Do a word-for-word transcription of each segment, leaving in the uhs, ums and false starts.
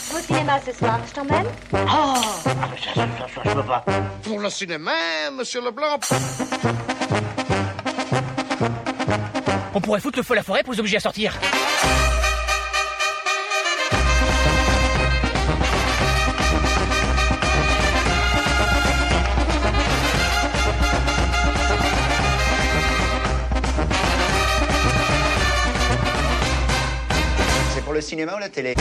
Au cinéma ce soir, je t'emmène? Oh, ça, ça, ça, ça, je peux pas. Pour le cinéma, monsieur Leblanc. On pourrait foutre le feu à la forêt pour les obliger à sortir. C'est pour le cinéma ou la télé?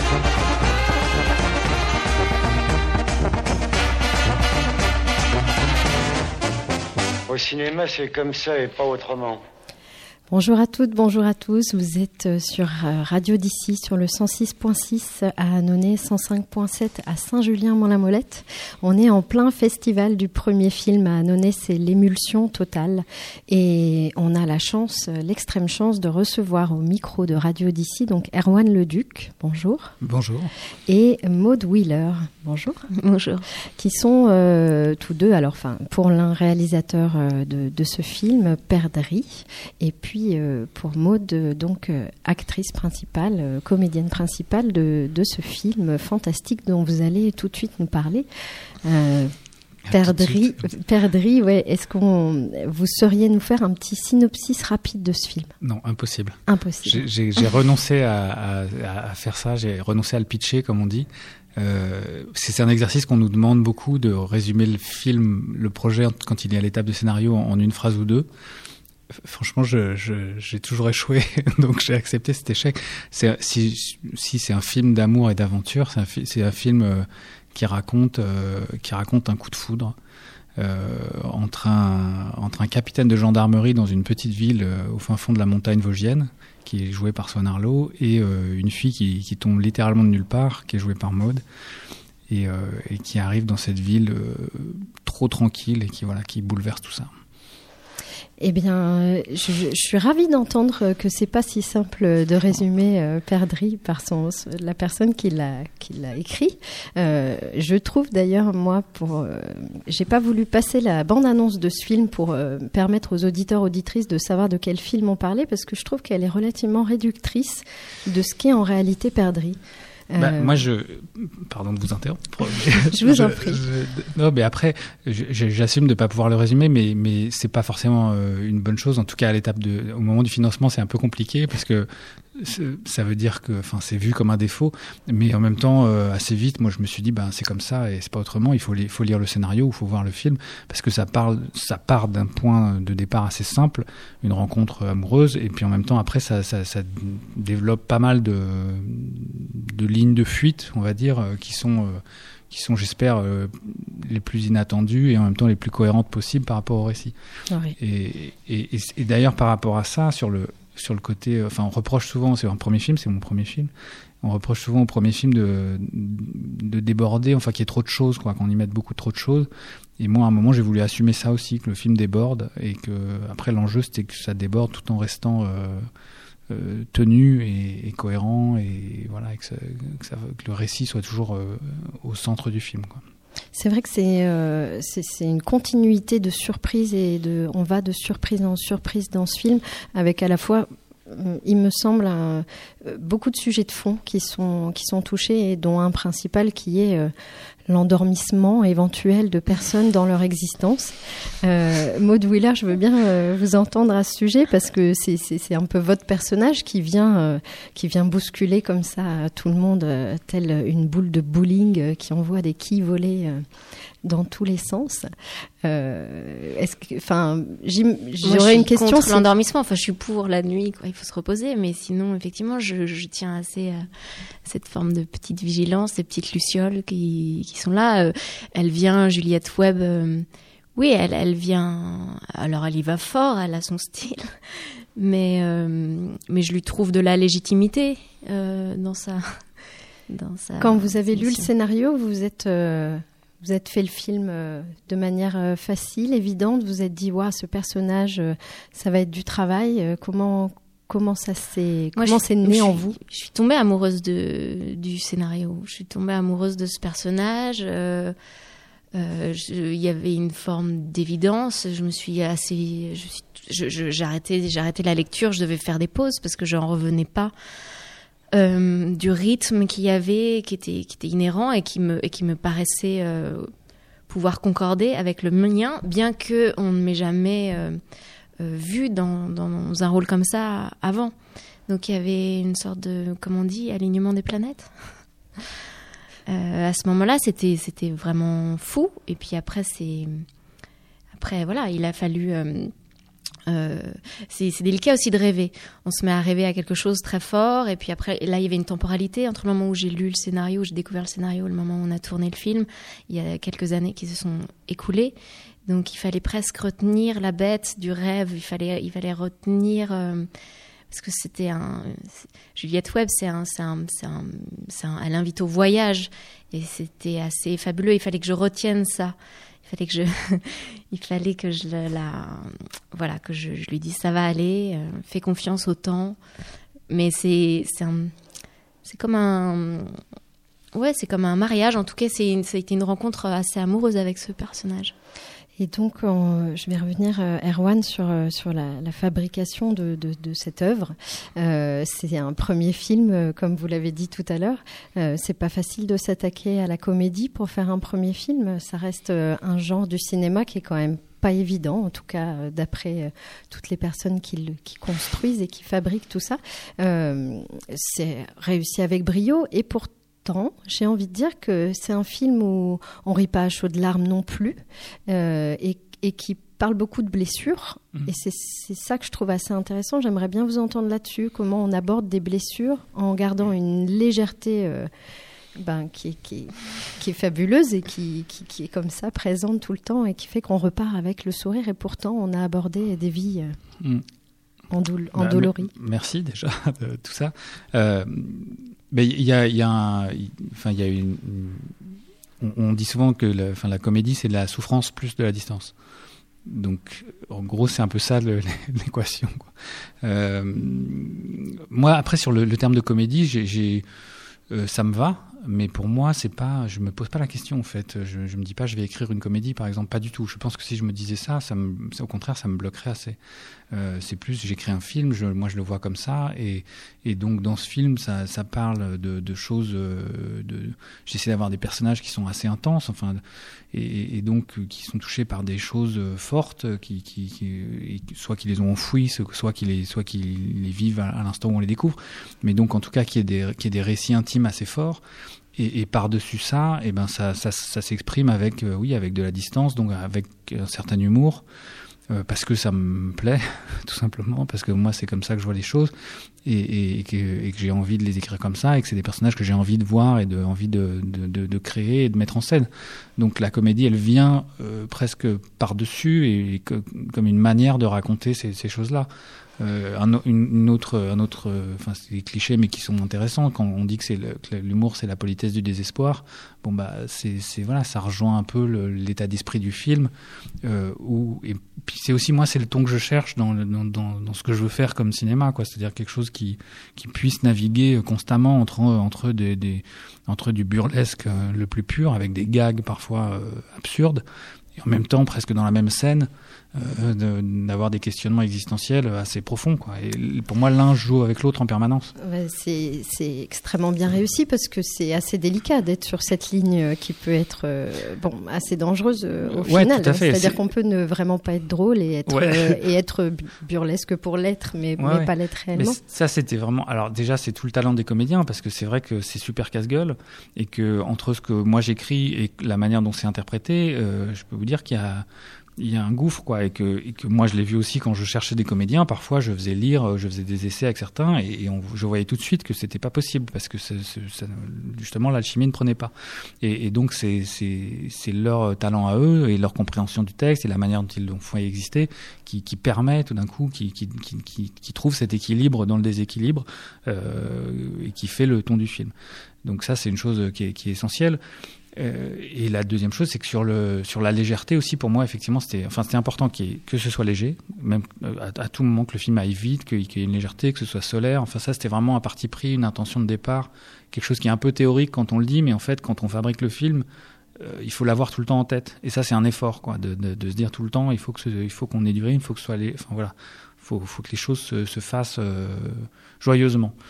Au cinéma, c'est comme ça et pas autrement. Bonjour à toutes, bonjour à tous. Vous êtes sur Radio d'ici, sur le cent six point six à Annonay, cent cinq point sept à Saint-Julien-Mont-la-Molette. On est en plein festival du premier film à Annonay, c'est l'émulsion totale. Et on a la chance, l'extrême chance de recevoir au micro de Radio d'ici, donc Erwan Leduc, bonjour. Bonjour. Et Maud Wheeler, bonjour. Bonjour. Qui sont euh, tous deux, alors enfin, pour l'un réalisateur euh, de, de ce film, Perdrix, et puis pour Maud, donc actrice principale, euh, comédienne principale de, de ce film fantastique dont vous allez tout de suite nous parler. Euh, Perdrix, Perdrix, ouais. Est-ce qu'on, vous sauriez nous faire un petit synopsis rapide de ce film? Non, impossible. Impossible. J'ai, j'ai, j'ai renoncé à, à, à faire ça. J'ai renoncé à le pitcher, comme on dit. Euh, c'est un exercice qu'on nous demande beaucoup, de résumer le film, le projet quand il est à l'étape de scénario en, en une phrase ou deux. Franchement, je, je, j'ai toujours échoué, donc j'ai accepté cet échec. C'est, si, si c'est un film d'amour et d'aventure, c'est un, c'est un film euh, qui raconte, euh, qui raconte un coup de foudre euh, entre un, entre un capitaine de gendarmerie dans une petite ville euh, au fin fond de la montagne vosgienne, qui est joué par Swan Arlo, et euh, une fille qui, qui tombe littéralement de nulle part, qui est jouée par Maud, et, euh, et qui arrive dans cette ville euh, trop tranquille et qui voilà, qui bouleverse tout ça. Eh bien, je, je suis ravie d'entendre que c'est pas si simple de résumer euh, Perdrix par son, la personne qui l'a, qui l'a écrit. Euh, je trouve d'ailleurs, moi, pour, euh, j'ai pas voulu passer la bande-annonce de ce film pour euh, permettre aux auditeurs, auditrices de savoir de quel film on parlait, parce que je trouve qu'elle est relativement réductrice de ce qu'est en réalité Perdrix. Bah, euh... Moi, je, pardon de vous interrompre. je vous en prie. Je... Non, mais après, je, j'assume de pas pouvoir le résumer, mais mais c'est pas forcément euh, une bonne chose. En tout cas, à l'étape de, au moment du financement, c'est un peu compliqué parce que ça veut dire que, enfin, c'est vu comme un défaut, mais en même temps, euh, assez vite, moi, je me suis dit, ben, c'est comme ça et c'est pas autrement. Il faut, il faut lire le scénario, il faut voir le film, parce que ça parle, ça part d'un point de départ assez simple, une rencontre amoureuse, et puis en même temps, après, ça, ça, ça développe pas mal de, de lignes de fuite, on va dire, euh, qui sont, euh, qui sont, j'espère, euh, les plus inattendues et en même temps les plus cohérentes possibles par rapport au récit. Oui. Et, et, et, et d'ailleurs, par rapport à ça, sur le sur le côté, enfin, on reproche souvent, c'est un premier film, c'est mon premier film, on reproche souvent au premier film de, de déborder, enfin, qu'il y ait trop de choses, quoi, qu'on y mette beaucoup trop de choses. Et moi, à un moment, j'ai voulu assumer ça aussi, que le film déborde, et que, après, l'enjeu, c'était que ça déborde tout en restant euh, euh, tenu et, et cohérent, et voilà, et que, ça, que, ça, que le récit soit toujours euh, au centre du film, quoi. C'est vrai que c'est, euh, c'est, c'est une continuité de surprises et de, on va de surprise en surprise dans ce film, avec à la fois, il me semble, un, beaucoup de sujets de fond qui sont, qui sont touchés, et dont un principal qui est euh, l'endormissement éventuel de personnes dans leur existence. Euh, Maud Wheeler, je veux bien euh, vous entendre à ce sujet, parce que c'est, c'est, c'est un peu votre personnage qui vient, euh, qui vient bousculer comme ça tout le monde, euh, telle une boule de bowling euh, qui envoie des quilles volées euh, dans tous les sens. Euh, est-ce que, enfin, j'aurais une question. Contre l'endormissement. Enfin, je suis pour la nuit, quoi. Il faut se reposer, mais sinon, effectivement, je, je tiens assez à cette forme de petite vigilance, ces petites lucioles qui, qui sont là. Euh, elle vient, Juliette Webb. Euh, oui, elle, elle vient. Alors, elle y va fort. Elle a son style, mais euh, mais je lui trouve de la légitimité euh, dans sa dans sa. Quand vous avez lu le scénario, vous êtes euh... Vous êtes fait le film euh, de manière euh, facile, évidente. Vous êtes dit, waouh, ce personnage, euh, ça va être du travail. Euh, comment comment ça s'est Moi, comment je, c'est né je, en vous? Je suis tombée amoureuse de du scénario. Je suis tombée amoureuse de ce personnage. Euh, euh, il y avait une forme d'évidence. Je me suis assez, je suis, je, je, j'ai arrêté, j'ai arrêté la lecture. Je devais faire des pauses parce que je n'en revenais pas euh, du rythme qu'il y avait, qui était, qui était inhérent et qui me, et qui me paraissait euh, pouvoir concorder avec le mien, bien qu'on ne m'ait jamais euh, euh, vu dans, dans un rôle comme ça avant. Donc il y avait une sorte de, comment on dit, alignement des planètes. euh, à ce moment-là, c'était, c'était vraiment fou. Et puis après, c'est... Après, voilà, il a fallu... Euh, euh, c'est, c'est délicat aussi de rêver. On se met à rêver à quelque chose très fort. Et puis après, là, il y avait une temporalité entre le moment où j'ai lu le scénario, où j'ai découvert le scénario, et le moment où on a tourné le film. Il y a quelques années qui se sont écoulées. Donc il fallait presque retenir la bête du rêve. Il fallait, il fallait retenir... Euh, parce que c'était un... Juliette Webb, c'est un, c'est un, c'est un, c'est un, elle invite au voyage. Et c'était assez fabuleux. Il fallait que je retienne ça. Il fallait que je, il fallait que je la, voilà, que je, je lui dise ça va aller, euh, fais confiance au temps. Mais c'est, c'est un, c'est comme un, ouais, c'est comme un mariage. En tout cas, c'est une, ça a été une rencontre assez amoureuse avec ce personnage. Et donc, on, je vais revenir, euh, Erwan, sur, euh, sur la, la fabrication de, de, de cette œuvre. Euh, c'est un premier film, euh, comme vous l'avez dit tout à l'heure. Euh, c'est pas facile de s'attaquer à la comédie pour faire un premier film. Ça reste euh, un genre du cinéma qui est quand même pas évident, en tout cas euh, d'après euh, toutes les personnes qui, le, qui construisent et qui fabriquent tout ça. Euh, c'est réussi avec brio et pourtant, j'ai envie de dire que c'est un film où on rit pas à chaudes larmes non plus euh, et, et qui parle beaucoup de blessures. Mmh. Et c'est, c'est ça que je trouve assez intéressant. J'aimerais bien vous entendre là-dessus, comment on aborde des blessures en gardant une légèreté euh, ben, qui, qui, qui est fabuleuse et qui, qui, qui est comme ça, présente tout le temps et qui fait qu'on repart avec le sourire. Et pourtant, on a abordé des vies... Euh, mmh. Endoul- bah, endolories. m- merci déjà de tout ça. Euh, mais il y a, il y a, un, enfin il y a une, une on, on dit souvent que la, enfin la comédie c'est de la souffrance plus de la distance. Donc en gros c'est un peu ça le, l'équation, quoi. Euh, moi après sur le, le terme de comédie, j'ai, j'ai euh, ça me va. Mais pour moi, c'est pas, je me pose pas la question en fait. Je, je me dis pas, je vais écrire une comédie par exemple, pas du tout. Je pense que si je me disais ça, ça me, au contraire, ça me bloquerait assez. Euh, c'est plus, j'écris un film, je, moi je le vois comme ça, et, et donc dans ce film, ça, ça parle de, de choses. De, j'essaie d'avoir des personnages qui sont assez intenses, enfin, et, et donc qui sont touchés par des choses fortes, qui, qui, qui soit qui les ont enfouies, soit qui les, soit qui les vivent à, à l'instant où on les découvre. Mais donc en tout cas, qu'il y ait des, qu'il y ait des récits intimes assez forts. Et, et par-dessus ça, eh ben ça, ça, ça s'exprime avec, euh, oui, avec de la distance, donc avec un certain humour, euh, parce que ça me plaît, tout simplement, parce que moi c'est comme ça que je vois les choses, et, et, et, que, et que j'ai envie de les écrire comme ça, et que c'est des personnages que j'ai envie de voir et de envie de, de, de, de créer et de mettre en scène. Donc la comédie, elle vient euh, presque par-dessus, et, et que, comme une manière de raconter ces, ces choses-là. Euh, un, une autre, un autre, enfin c'est des clichés mais qui sont intéressants quand on dit que c'est le, que l'humour c'est la politesse du désespoir. Bon bah c'est, c'est voilà, ça rejoint un peu le, l'état d'esprit du film. Euh, où, et puis c'est aussi moi c'est le ton que je cherche dans, dans, dans, dans ce que je veux faire comme cinéma, quoi. C'est-à-dire quelque chose qui, qui puisse naviguer constamment entre entre des, des entre du burlesque le plus pur avec des gags parfois euh, absurdes et en même temps presque dans la même scène. Euh, de, d'avoir des questionnements existentiels assez profonds, quoi. Et pour moi, l'un joue avec l'autre en permanence. Ouais, c'est, c'est extrêmement bien réussi parce que c'est assez délicat d'être sur cette ligne qui peut être euh, bon, assez dangereuse euh, au ouais, final. Tout à fait. C'est-à-dire c'est... qu'on peut ne vraiment pas être drôle et être, ouais. euh, et être burlesque pour l'être, mais, ouais, mais ouais. pas l'être réellement. Mais ça, c'était vraiment... Alors déjà, c'est tout le talent des comédiens parce que c'est vrai que c'est super casse-gueule et que entre ce que moi j'écris et la manière dont c'est interprété, euh, je peux vous dire qu'il y a... il y a un gouffre, quoi, et que, et que moi je l'ai vu aussi quand je cherchais des comédiens. Parfois je faisais lire, je faisais des essais avec certains et, et on, je voyais tout de suite que c'était pas possible parce que c'est, c'est, ça, justement l'alchimie ne prenait pas. Et, et donc c'est, c'est, c'est leur talent à eux et leur compréhension du texte et la manière dont ils l'ont fait exister qui, qui permet tout d'un coup, qui, qui, qui, qui, qui trouve cet équilibre dans le déséquilibre euh, et qui fait le ton du film. Donc ça c'est une chose qui est, qui est essentielle. Euh, et la deuxième chose, c'est que sur le sur la légèreté aussi, pour moi, effectivement, c'était enfin c'était important qu'il y ait, que ce soit léger, même à, à tout moment que le film aille vite, qu'il, qu'il y ait une légèreté, que ce soit solaire. Enfin ça, c'était vraiment un parti pris, une intention de départ, quelque chose qui est un peu théorique quand on le dit, mais en fait, quand on fabrique le film, euh, il faut l'avoir tout le temps en tête. Et ça, c'est un effort, quoi, de, de, de se dire tout le temps, il faut que ce, il faut qu'on ait du rythme, il faut que ce soit les, enfin voilà, faut faut que les choses se, se fassent euh, joyeusement.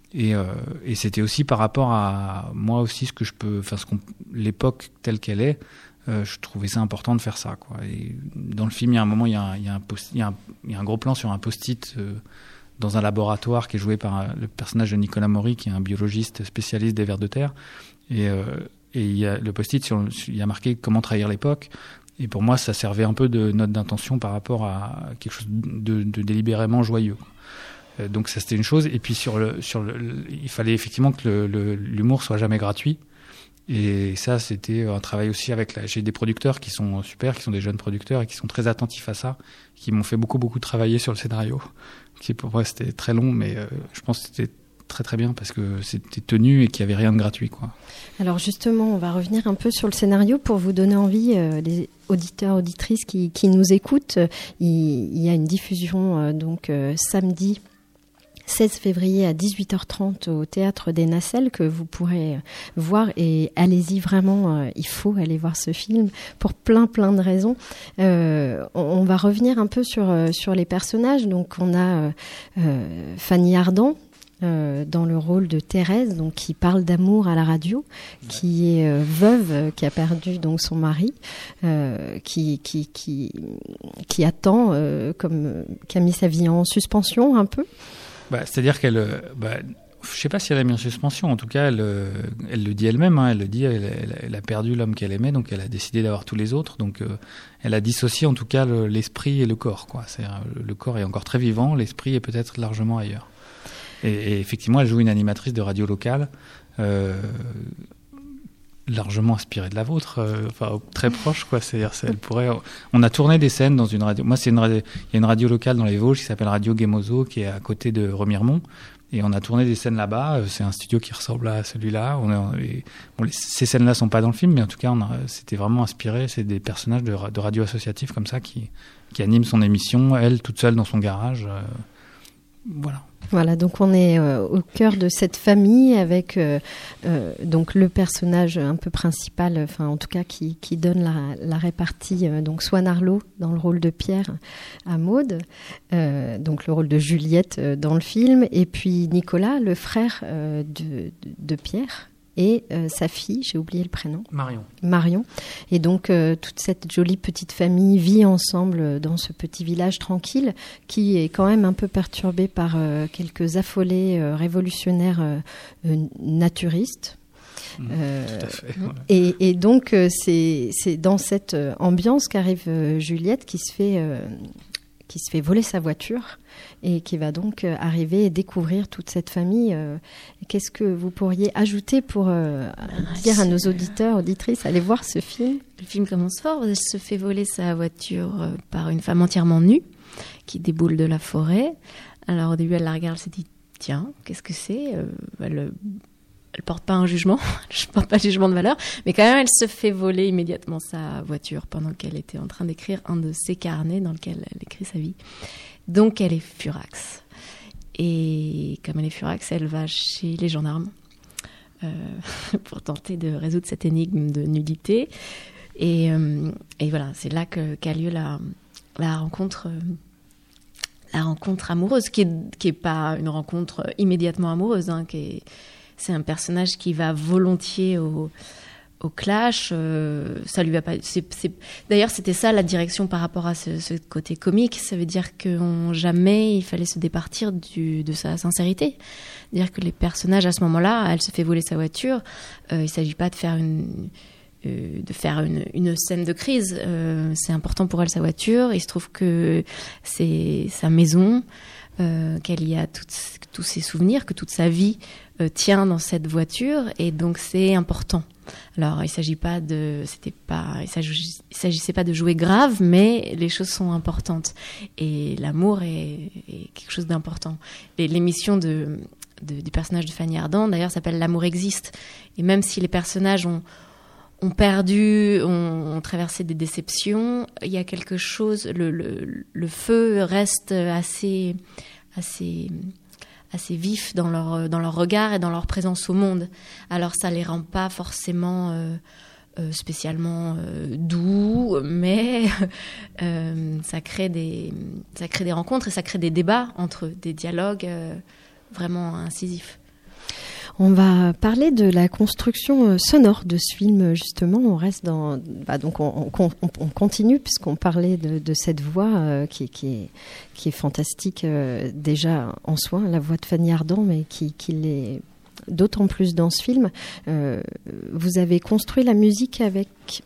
Et, euh, et c'était aussi par rapport à moi aussi ce que je peux, enfin ce qu'on, l'époque telle qu'elle est, euh, je trouvais ça important de faire ça, quoi. Et dans le film, il y a un moment, il y a un, il y a un, post, il y a un, il y a un gros plan sur un post-it euh, dans un laboratoire qui est joué par un, le personnage de Nicolas Maury, qui est un biologiste spécialiste des vers de terre. Et, euh, et il y a le post-it, sur, il y a marqué comment trahir l'époque. Et pour moi, ça servait un peu de note d'intention par rapport à quelque chose de, de délibérément joyeux. Donc ça, c'était une chose. Et puis sur le, sur le, il fallait effectivement que le, le, l'humour soit jamais gratuit. Et ça, c'était un travail aussi avec la, j'ai des producteurs qui sont super, qui sont des jeunes producteurs et qui sont très attentifs à ça, qui m'ont fait beaucoup beaucoup travailler sur le scénario. Qui pour moi c'était très long, mais euh, je pense que c'était très très bien parce que c'était tenu et qu'il n'y avait rien de gratuit, quoi. Alors justement, on va revenir un peu sur le scénario pour vous donner envie, euh, les auditeurs, auditrices qui, qui nous écoutent. Il, il y a une diffusion euh, donc euh, samedi seize février à dix-huit heures trente au Théâtre des Nacelles que vous pourrez voir, et allez-y vraiment, euh, il faut aller voir ce film pour plein plein de raisons. Euh, on, on va revenir un peu sur, euh, sur les personnages. Donc on a euh, Fanny Ardant Euh, dans le rôle de Thérèse, donc qui parle d'amour à la radio, qui est euh, veuve, euh, qui a perdu donc son mari, euh, qui qui qui qui attend, euh, comme qui a mis sa vie en suspension un peu. Bah, c'est-à-dire qu'elle, bah, je sais pas si elle a mis en suspension. En tout cas, elle, elle le dit elle-même. Hein, elle le dit. Elle, elle, elle a perdu l'homme qu'elle aimait, donc elle a décidé d'avoir tous les autres. Donc, euh, elle a dissocié en tout cas le, l'esprit et le corps, quoi. C'est, le corps est encore très vivant, l'esprit est peut-être largement ailleurs. Et, et effectivement, elle joue une animatrice de radio locale, euh, largement inspirée de la vôtre, euh, enfin très proche, quoi. C'est-à-dire, c'est, elle pourrait. On a tourné des scènes dans une radio. Moi, c'est une radio. Il y a une radio locale dans les Vosges qui s'appelle Radio Guémozo, qui est à côté de Remiremont, et on a tourné des scènes là-bas. C'est un studio qui ressemble à celui-là. On est, et, bon, les, ces scènes-là sont pas dans le film, mais en tout cas, on a, c'était vraiment inspiré. C'est des personnages de, de radio associatifs comme ça qui qui animent son émission, elle toute seule dans son garage. Euh, voilà. Voilà, donc on est euh, au cœur de cette famille avec euh, euh, donc le personnage un peu principal, enfin en tout cas qui, qui donne la, la répartie, euh, donc Swan Arlo dans le rôle de Pierre à Maud, euh, donc le rôle de Juliette euh, dans le film, et puis Nicolas, le frère euh, de, de, de Pierre, et euh, sa fille, j'ai oublié le prénom. Marion. Marion. Et donc, euh, toute cette jolie petite famille vit ensemble dans ce petit village tranquille qui est quand même un peu perturbé par euh, quelques affolés euh, révolutionnaires euh, euh, naturistes. Mmh, euh, tout à fait. Ouais. Et, et donc, euh, c'est, c'est dans cette euh, ambiance qu'arrive euh, Juliette qui se fait... Euh, qui se fait voler sa voiture et qui va donc euh, arriver et découvrir toute cette famille. Euh, qu'est-ce que vous pourriez ajouter pour euh, ah, dire à nos auditeurs, auditrices, allez voir ce film ? Le film commence fort. Elle se fait voler sa voiture euh, par une femme entièrement nue qui déboule de la forêt. Alors au début, elle la regarde, elle se dit « Tiens, qu'est-ce que c'est ?» euh, Elle elle porte pas un jugement, je porte pas de jugement de valeur, mais quand même, elle se fait voler immédiatement sa voiture pendant qu'elle était en train d'écrire un de ses carnets dans lequel elle écrit sa vie. Donc, elle est furax. Et comme elle est furax, elle va chez les gendarmes euh, pour tenter de résoudre cette énigme de nudité. Et, euh, et voilà, c'est là que, qu'a lieu la, la rencontre... Euh, la rencontre amoureuse, qui est, qui est pas une rencontre immédiatement amoureuse, hein, qui est... C'est un personnage qui va volontiers au, au clash. Euh, ça lui va pas. C'est, c'est... D'ailleurs, c'était ça la direction par rapport à ce, ce côté comique. Ça veut dire que on, jamais il fallait se départir du, de sa sincérité. C'est-à-dire que les personnages à ce moment-là, elle se fait voler sa voiture. Euh, il s'agit pas de faire une euh, de faire une, une scène de crise. Euh, c'est important pour elle sa voiture. Il se trouve que c'est sa maison. Euh, qu'elle y a toutes, tous ses souvenirs, que toute sa vie euh, tient dans cette voiture, et donc c'est important. Alors il s'agit pas de, c'était pas, il s'agissait, il s'agissait pas de jouer grave, mais les choses sont importantes, et l'amour est, est quelque chose d'important. Et l'émission de, de, du personnage de Fanny Ardant, d'ailleurs, s'appelle L'amour existe, et même si les personnages ont ont perdu, ont, ont traversé des déceptions, il y a quelque chose, le, le, le feu reste assez, assez, assez vif dans leur, dans leur regard et dans leur présence au monde. Alors ça les rend pas forcément euh, euh, spécialement euh, doux, mais euh, ça crée des, ça crée des rencontres et ça crée des débats entre eux, des dialogues euh, vraiment incisifs. On va parler de la construction sonore de ce film, justement. On reste dans, bah donc on, on, on continue puisqu'on parlait de, de cette voix euh, qui, qui, est, qui est fantastique euh, déjà en soi, la voix de Fanny Ardant, mais qui, qui l'est d'autant plus dans ce film. Euh, vous avez construit la musique avec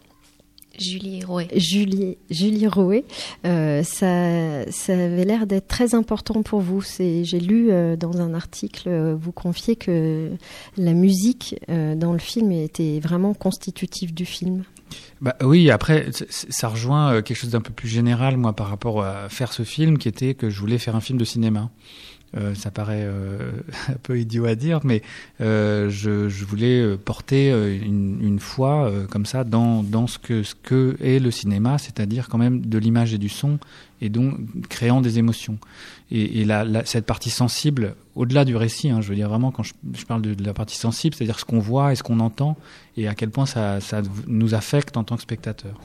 Julie Roé. Julie, Julie Roé, euh, ça, ça avait l'air d'être très important pour vous. C'est, j'ai lu euh, dans un article, euh, vous confiez que la musique euh, dans le film était vraiment constitutive du film. Bah oui, après, ça rejoint quelque chose d'un peu plus général, moi, par rapport à faire ce film, qui était que je voulais faire un film de cinéma. Euh, ça paraît euh, un peu idiot à dire, mais euh, je, je voulais porter une, une foi euh, comme ça dans, dans ce que, ce que est le cinéma, c'est-à-dire quand même de l'image et du son, et donc créant des émotions. Et, et la, la, cette partie sensible, au-delà du récit, hein, je veux dire vraiment quand je, je parle de, de la partie sensible, c'est-à-dire ce qu'on voit et ce qu'on entend, et à quel point ça, ça nous affecte en tant que spectateurs.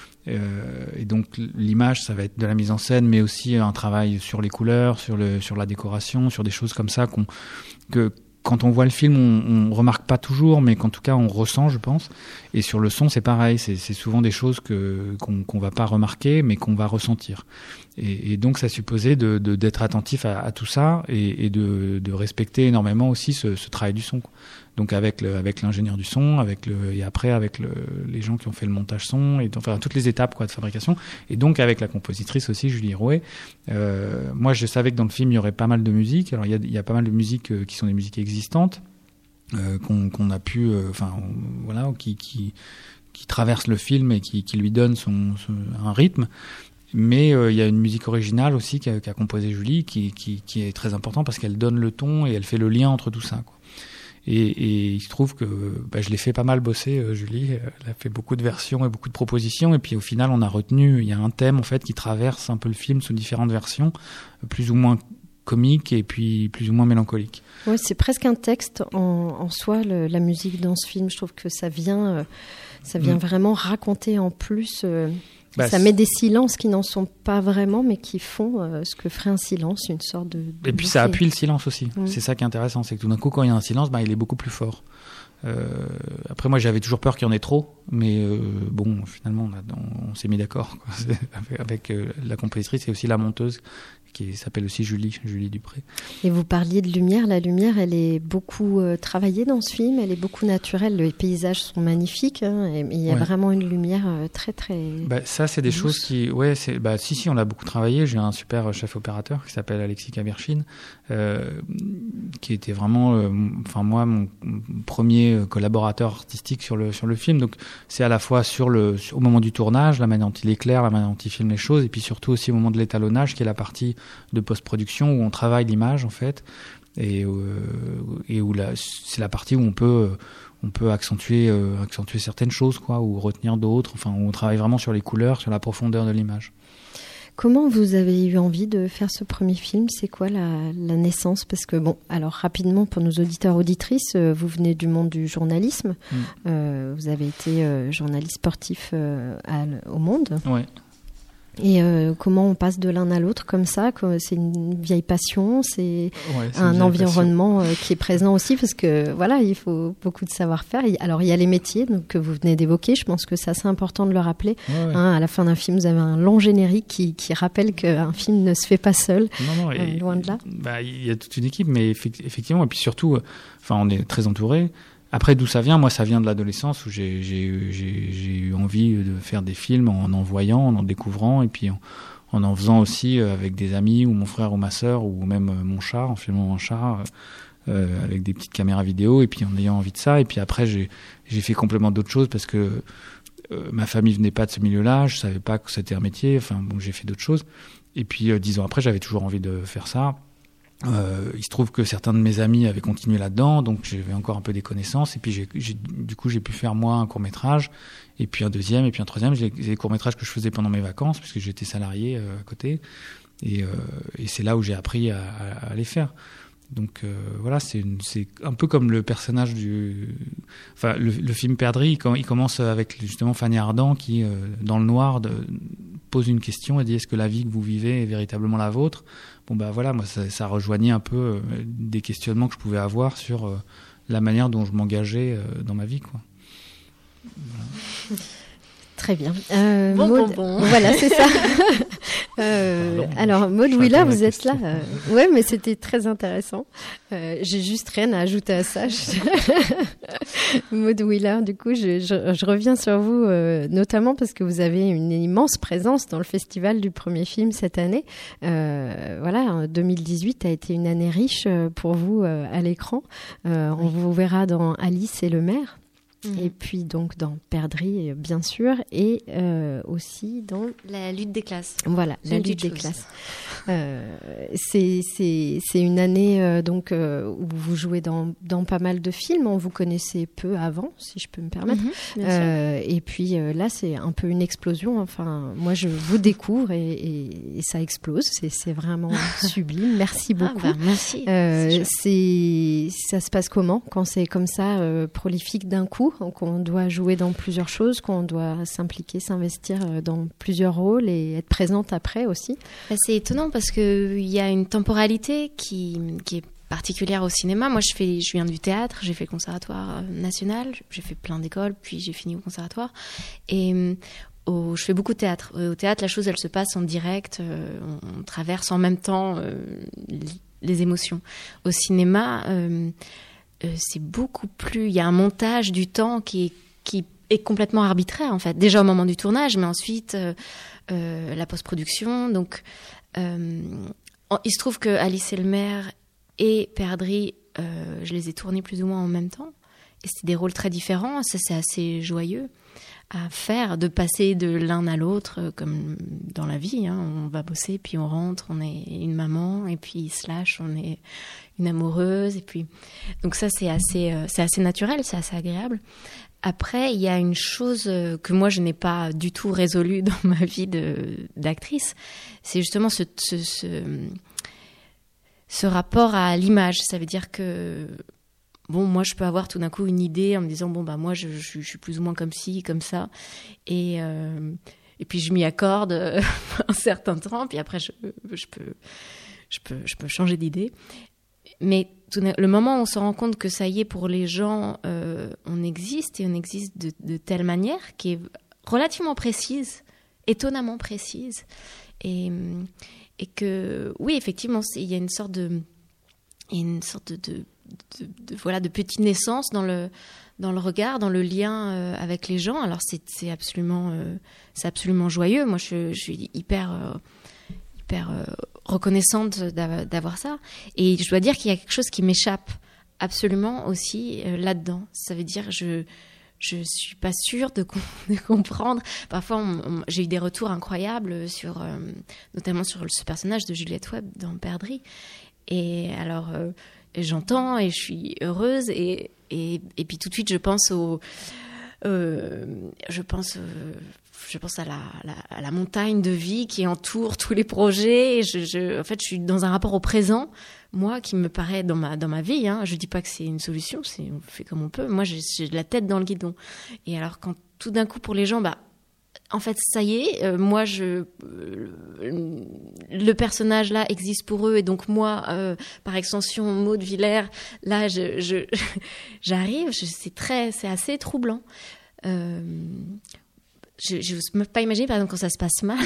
Euh, et donc l'image, ça va être de la mise en scène, mais aussi un travail sur les couleurs, sur le sur la décoration, sur des choses comme ça qu'on que quand on voit le film, on, on remarque pas toujours, mais qu'en tout cas on ressent, je pense. Et sur le son, c'est pareil, c'est, c'est souvent des choses que qu'on, qu'on va pas remarquer, mais qu'on va ressentir. Et, et donc ça supposait de, de d'être attentif à, à tout ça et, et de, de respecter énormément aussi ce, ce travail du son, quoi. Donc avec le, avec l'ingénieur du son, avec le, et après avec le, les gens qui ont fait le montage son, et enfin toutes les étapes quoi de fabrication, et donc avec la compositrice aussi Julie Roé. Euh, moi je savais que dans le film il y aurait pas mal de musique. Alors il y a, il y a pas mal de musiques euh, qui sont des musiques existantes euh, qu'on, qu'on a pu, euh, enfin on, voilà, qui, qui qui traversent le film et qui, qui lui donnent son, son un rythme. Mais euh, il y a une musique originale aussi qu'a, qu'a composée Julie, qui, qui qui est très important parce qu'elle donne le ton et elle fait le lien entre tout ça, quoi. Et, et il se trouve que bah, je l'ai fait pas mal bosser, euh, Julie. Elle a fait beaucoup de versions et beaucoup de propositions. Et puis au final, on a retenu, il y a un thème en fait qui traverse un peu le film sous différentes versions, plus ou moins comiques et puis plus ou moins mélancoliques. Oui, c'est presque un texte en, en soi, le, la musique dans ce film. Je trouve que ça vient, euh, ça vient mmh. vraiment raconter en plus... Euh Bah, ça met des silences qui n'en sont pas vraiment, mais qui font euh, ce que ferait un silence, une sorte de... de et puis bouquet. Ça appuie le silence aussi. Mmh. C'est ça qui est intéressant, c'est que tout d'un coup, quand il y a un silence, bah, il est beaucoup plus fort. Euh, après, moi, j'avais toujours peur qu'il y en ait trop, mais euh, bon, finalement, on, a, on, on s'est mis d'accord quoi. avec, avec euh, la compositrice et aussi la monteuse, qui s'appelle aussi Julie, Julie Dupré. Et vous parliez de lumière. La lumière, elle est beaucoup euh, travaillée dans ce film. Elle est beaucoup naturelle. Les paysages sont magnifiques. Hein, et il y a ouais. vraiment une lumière euh, très, très bah, ça, c'est des douce. choses qui... Ouais, c'est... Bah, si, si, on l'a beaucoup travaillé. J'ai un super chef opérateur qui s'appelle Alexis Kaberchine, euh, qui était vraiment, euh, enfin moi, mon premier collaborateur artistique sur le, sur le film. Donc, c'est à la fois sur le, sur, au moment du tournage, la manière dont il éclaire, la manière dont il filme les choses, et puis surtout aussi au moment de l'étalonnage, qui est la partie de post-production où on travaille l'image en fait, et, euh, et où la, c'est la partie où on peut on peut accentuer euh, accentuer certaines choses quoi, ou retenir d'autres, enfin où on travaille vraiment sur les couleurs, sur la profondeur de l'image. Comment vous avez eu envie de faire ce premier film ? C'est quoi la, la naissance ? Parce que bon, alors rapidement pour nos auditeurs auditrices, euh, vous venez du monde du journalisme, mmh. euh, vous avez été euh, journaliste sportif euh, à, au Monde. Ouais. Et euh, comment on passe de l'un à l'autre comme ça ? C'est une vieille passion, c'est, ouais, c'est un environnement euh, qui est présent aussi parce que voilà, il faut beaucoup de savoir-faire. Alors il y a les métiers donc, que vous venez d'évoquer, je pense que c'est assez important de le rappeler. Ouais, ouais. Hein, à la fin d'un film, vous avez un long générique qui, qui rappelle qu'un film ne se fait pas seul, non, non, euh, et, loin de là. Bah, il y a toute une équipe, mais effectivement, et puis surtout, enfin, on est très entouré. Après, d'où ça vient ? Moi, ça vient de l'adolescence où j'ai, j'ai, j'ai, j'ai eu envie de faire des films en en voyant, en en découvrant, et puis en en, en faisant aussi avec des amis, ou mon frère ou ma sœur, ou même mon chat, en filmant un chat, euh, avec des petites caméras vidéo, et puis en ayant envie de ça. Et puis après, j'ai, j'ai fait complètement d'autres choses parce que euh, ma famille venait pas de ce milieu-là, je savais pas que c'était un métier, enfin bon, j'ai fait d'autres choses. Et puis, euh, dix ans après, j'avais toujours envie de faire ça. Euh, il se trouve que certains de mes amis avaient continué là-dedans, donc j'avais encore un peu des connaissances. Et puis j'ai, j'ai, du coup, j'ai pu faire moi un court métrage, et puis un deuxième, et puis un troisième. J'ai les courts métrages que je faisais pendant mes vacances, puisque j'étais salarié euh, à côté. Et, euh, et c'est là où j'ai appris à, à, à les faire. Donc euh, voilà, c'est, une, c'est un peu comme le personnage du, enfin le, le film Perdrix. Il, il commence avec justement Fanny Ardant qui, euh, dans le noir, de, pose une question et dit est-ce que la vie que vous vivez est véritablement la vôtre ? Bon bah voilà, moi ça, ça rejoignait un peu euh, des questionnements que je pouvais avoir sur euh, la manière dont je m'engageais euh, dans ma vie, quoi. Voilà. Très bien. Euh, bon, Maud, bon, bon. Voilà, c'est ça. euh, Pardon, alors, Maud je Wheeler, réponds à la vous êtes question. là. Euh, ouais, mais c'était très intéressant. Euh, j'ai juste rien à ajouter à ça. Maud Wheeler, du coup, je, je, je reviens sur vous, euh, notamment parce que vous avez une immense présence dans le festival du premier film cette année. Euh, voilà, deux mille dix-huit a été une année riche pour vous euh, à l'écran. Euh, on vous verra dans Alice et le maire. Mmh. Et puis donc dans Perdrix, bien sûr, et euh, aussi dans la lutte des classes. Voilà, c'est la lutte des chose. classes. Euh, c'est c'est c'est une année euh, donc euh, où vous jouez dans dans pas mal de films. On vous connaissait peu avant, si je peux me permettre. Mmh, euh, et puis euh, là, c'est un peu une explosion. Enfin, moi, je vous découvre et, et, et ça explose. C'est c'est vraiment sublime. Merci beaucoup. Ah, bah, merci. Euh, c'est ça se passe comment quand c'est comme ça euh, prolifique d'un coup? Qu'on doit jouer dans plusieurs choses, qu'on doit s'impliquer, s'investir dans plusieurs rôles et être présente après aussi. C'est étonnant parce qu'il y a une temporalité qui, qui est particulière au cinéma. Moi, je, fais, je viens du théâtre, j'ai fait le conservatoire national, j'ai fait plein d'écoles, puis j'ai fini au conservatoire. Et au, je fais beaucoup de théâtre. Au théâtre, la chose, elle se passe en direct, euh, on, on traverse en même temps euh, les émotions. Au cinéma... Euh, Euh, c'est beaucoup plus... Il y a un montage du temps qui est, qui est complètement arbitraire, en fait. Déjà au moment du tournage, mais ensuite euh, euh, la post-production. Donc, euh, il se trouve que Alice et le maire et Perdrix, euh, je les ai tournés plus ou moins en même temps. Et c'était des rôles très différents. Ça, c'est assez joyeux à faire, de passer de l'un à l'autre, comme dans la vie. Hein. On va bosser, puis on rentre, on est une maman, et puis slash, on est une amoureuse. Et puis... Donc ça, c'est assez, euh, c'est assez naturel, c'est assez agréable. Après, il y a une chose que moi, je n'ai pas du tout résolue dans ma vie de, d'actrice. C'est justement ce, ce, ce, ce rapport à l'image. Ça veut dire que... Bon, moi, je peux avoir tout d'un coup une idée en me disant, bon, bah, moi, je, je, je suis plus ou moins comme ci, comme ça. Et, euh, et puis, je m'y accorde un certain temps. Puis après, je, je, peux, je, peux, je peux changer d'idée. Mais tout, le moment où on se rend compte que ça y est, pour les gens, euh, on existe et on existe de, de telle manière qui est relativement précise, étonnamment précise. Et, et que, oui, effectivement, il y a une sorte de... Il y a une sorte de... de De, de, voilà, de petite naissance dans le, dans le regard, dans le lien euh, avec les gens. Alors, c'est, c'est, absolument, euh, c'est absolument joyeux. Moi, je, je suis hyper, euh, hyper euh, reconnaissante d'avoir, d'avoir ça. Et je dois dire qu'il y a quelque chose qui m'échappe absolument aussi euh, là-dedans. Ça veut dire je je suis pas sûre de, com- de comprendre. Parfois, on, on, j'ai eu des retours incroyables, sur, euh, notamment sur ce personnage de Juliette Webb dans Perdrix. Et alors... Euh, j'entends et je suis heureuse et, et, et puis tout de suite je pense au euh, je pense euh, je pense à la, la, à la montagne de vie qui entoure tous les projets. Et je, je, en fait, je suis dans un rapport au présent, moi, qui me paraît dans ma, dans ma vie. Hein. Je dis pas que c'est une solution, c'est, on fait comme on peut. Moi, j'ai, j'ai la tête dans le guidon. Et alors, quand tout d'un coup, pour les gens, bah, en fait, ça y est, euh, moi, je, euh, le personnage là existe pour eux, et donc moi, euh, par extension, Maud Wheeler, là, je, je, j'arrive, je, c'est très, c'est assez troublant. Euh, je n'ose même pas imaginer, par exemple, quand ça se passe mal.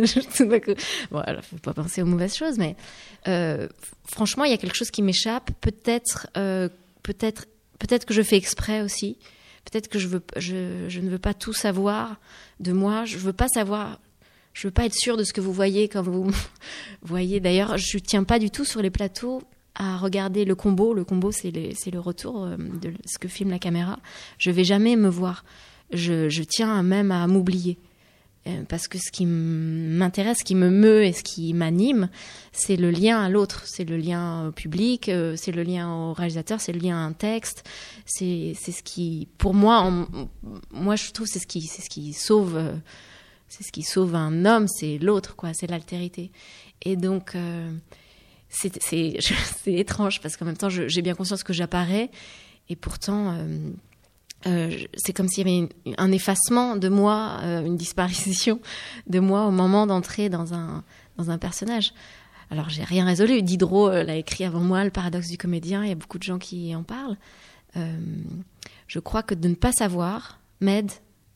Bon, alors, faut pas penser aux mauvaises choses, mais euh, franchement, il y a quelque chose qui m'échappe. Peut-être, euh, peut-être, peut-être que je fais exprès aussi. Peut-être que je, veux, je, je ne veux pas tout savoir de moi. Je ne veux pas savoir... Je ne veux pas être sûre de ce que vous voyez quand vous voyez. D'ailleurs, je ne tiens pas du tout sur les plateaux à regarder le combo. Le combo, c'est, les, c'est le retour de ce que filme la caméra. Je ne vais jamais me voir. Je, je tiens même à m'oublier. Parce que ce qui m'intéresse, ce qui me meut et ce qui m'anime, c'est le lien à l'autre, c'est le lien au public, c'est le lien au réalisateur, c'est le lien à un texte. C'est, c'est ce qui, pour moi, en, moi je trouve, c'est ce qui, c'est ce qui sauve, c'est ce qui sauve un homme, c'est l'autre, quoi, c'est l'altérité. Et donc, euh, c'est, c'est, c'est étrange parce qu'en même temps, je, j'ai bien conscience que j'apparais, et pourtant. Euh, Euh, c'est comme s'il y avait une, un effacement de moi, euh, une disparition de moi au moment d'entrer dans un, dans un personnage. Alors, j'ai rien résolu. Diderot euh, l'a écrit avant moi, Le paradoxe du comédien. Il y a beaucoup de gens qui en parlent. Euh, je crois que de ne pas savoir m'aide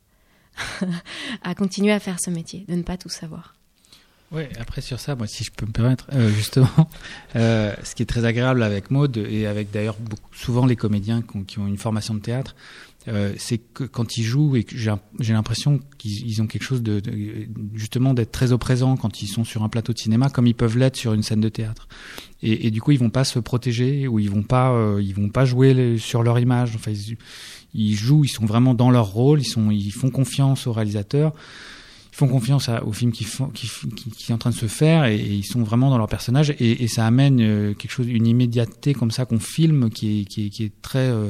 à continuer à faire ce métier, de ne pas tout savoir. Ouais, après sur ça, moi, si je peux me permettre, euh, justement, euh, ce qui est très agréable avec Maud et avec d'ailleurs beaucoup, souvent les comédiens qui ont, qui ont une formation de théâtre, euh, c'est que quand ils jouent et que j'ai, j'ai l'impression qu'ils ils ont quelque chose de, de justement d'être très au présent quand ils sont sur un plateau de cinéma, comme ils peuvent l'être sur une scène de théâtre. Et, et du coup, ils vont pas se protéger ou ils vont pas, euh, ils vont pas jouer les, sur leur image. Enfin, ils, ils jouent, ils sont vraiment dans leur rôle, ils sont, ils font confiance au réalisateur. Ils font confiance à, au film qui, font, qui, qui, qui est en train de se faire et, et ils sont vraiment dans leur personnage et, et ça amène euh, quelque chose, une immédiateté comme ça qu'on filme qui est, qui est, qui est très, euh,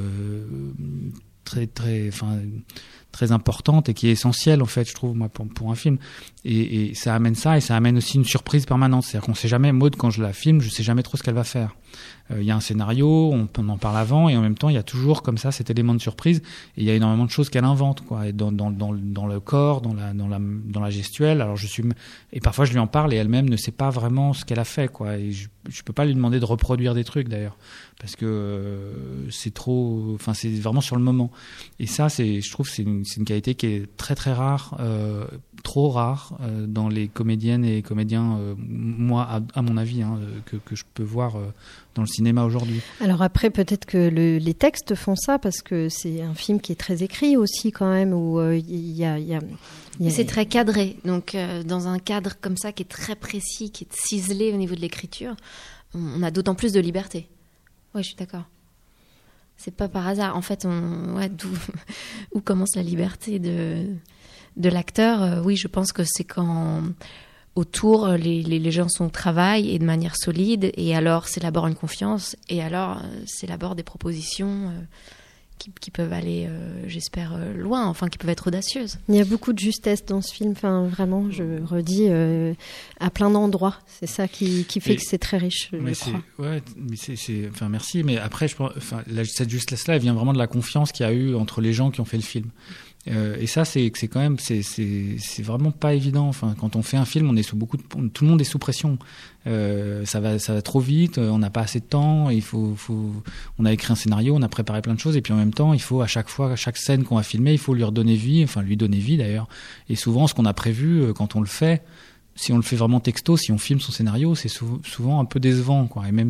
très, très, enfin, très importante et qui est essentielle en fait, je trouve moi pour, pour un film. Et, et ça amène ça et ça amène aussi une surprise permanente. C'est-à-dire qu'on sait jamais, Maud quand je la filme, je sais jamais trop ce qu'elle va faire. Il euh, y a un scénario, on, on en parle avant et en même temps il y a toujours comme ça cet élément de surprise et il y a énormément de choses qu'elle invente quoi, et dans, dans, dans, dans le corps, dans la, dans, la, dans la gestuelle. Alors je suis et parfois je lui en parle et elle-même ne sait pas vraiment ce qu'elle a fait quoi. Et je, je peux pas lui demander de reproduire des trucs d'ailleurs parce que euh, c'est trop, enfin c'est vraiment sur le moment. Et ça c'est, je trouve c'est une, c'est une qualité qui est très très rare, euh, trop rare euh, dans les comédiennes et comédiens, euh, moi à, à mon avis hein, que, que je peux voir. Euh, dans le cinéma aujourd'hui. Alors après, peut-être que le, les textes font ça, parce que c'est un film qui est très écrit aussi quand même, où il euh, y, a, y, a, y a... C'est très cadré, donc euh, dans un cadre comme ça qui est très précis, qui est ciselé au niveau de l'écriture, on a d'autant plus de liberté. Oui, je suis d'accord. C'est pas par hasard. En fait, on, ouais, d'où, où commence la liberté de, de l'acteur euh, oui, je pense que c'est quand... autour, les, les, les gens sont au travail et de manière solide, et alors s'élabore une confiance, et alors euh, s'élabore des propositions euh, qui, qui peuvent aller, euh, j'espère, euh, loin, enfin qui peuvent être audacieuses. Il y a beaucoup de justesse dans ce film, enfin vraiment, je redis, euh, à plein d'endroits. C'est ça qui, qui fait mais, que c'est très riche, je mais crois. C'est, ouais, mais c'est, c'est, enfin merci, mais après, je pense, enfin, la, cette justesse-là, elle vient vraiment de la confiance qu'il y a eu entre les gens qui ont fait le film. Euh, et ça, c'est, c'est quand même, c'est, c'est, c'est vraiment pas évident. Enfin, quand on fait un film, on est sous beaucoup de, tout le monde est sous pression. Euh, ça va, ça va trop vite. On n'a pas assez de temps. Il faut, faut, on a écrit un scénario, on a préparé plein de choses, et puis en même temps, il faut à chaque fois, à chaque scène qu'on va filmer, il faut lui redonner vie, enfin lui donner vie d'ailleurs. Et souvent, ce qu'on a prévu, quand on le fait, si on le fait vraiment texto, si on filme son scénario, c'est sou- souvent un peu décevant, quoi. Et même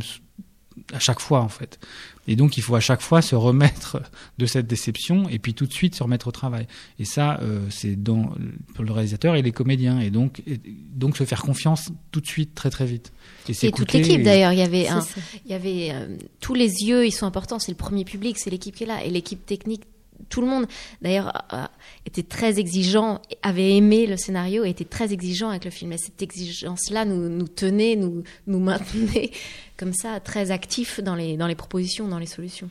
à chaque fois en fait. Et donc il faut à chaque fois se remettre de cette déception et puis tout de suite se remettre au travail. Et ça euh, c'est dans, pour le réalisateur et les comédiens, et donc, et donc se faire confiance tout de suite très très vite. Et, et toute l'équipe et... d'ailleurs, il y avait, un, il y avait euh, tous les yeux, ils sont importants, c'est le premier public, c'est l'équipe qui est là, et l'équipe technique, tout le monde d'ailleurs euh, était très exigeant, avait aimé le scénario et était très exigeant avec le film, et cette exigence-là nous, nous tenait, nous, nous maintenait comme ça très actifs dans les, dans les propositions, dans les solutions.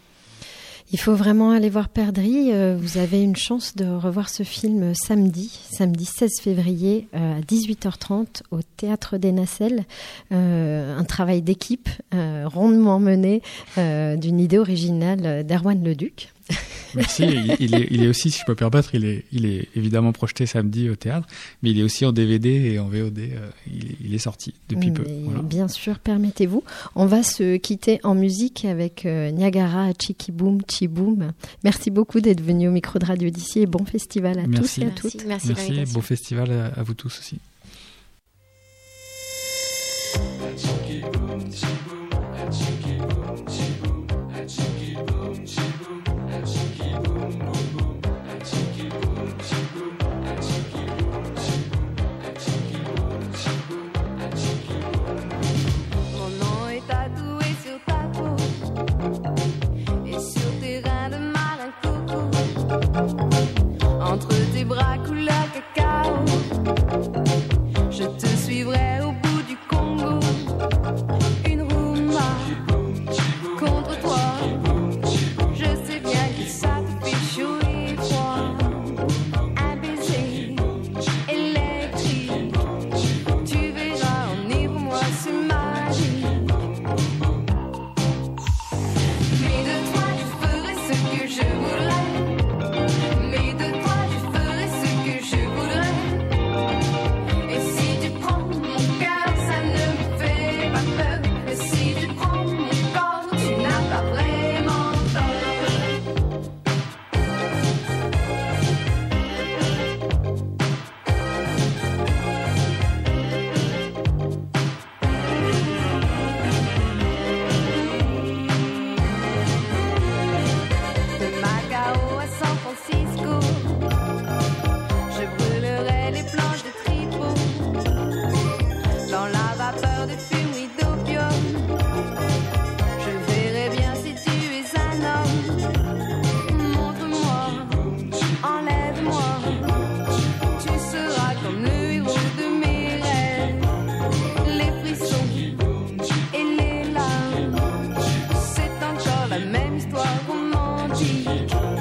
Il faut vraiment aller voir Perdrix. Vous avez une chance de revoir ce film samedi, samedi seize février à dix-huit heures trente au Théâtre des Nacelles. Euh, un travail d'équipe euh, rondement mené euh, d'une idée originale d'Erwan Leduc. Merci. il, il, est, il est aussi, si je peux me permettre, il est, il est évidemment projeté samedi au théâtre, mais il est aussi en D V D et en V O D. Euh, il, il est sorti depuis mais peu. Voilà. Bien sûr, permettez-vous. On va se quitter en musique avec euh, Niagara, Chiki Boom, Chi Boom. Merci beaucoup d'être venu au micro de Radio d'ici et bon festival à Merci. tous et à Merci. toutes. Merci, Merci, Merci bon festival à, à vous tous aussi. Entre tes bras couleur cacao, je te suivrai au bout du Congo. Une rumba contre toi, je sais bien. comment dire.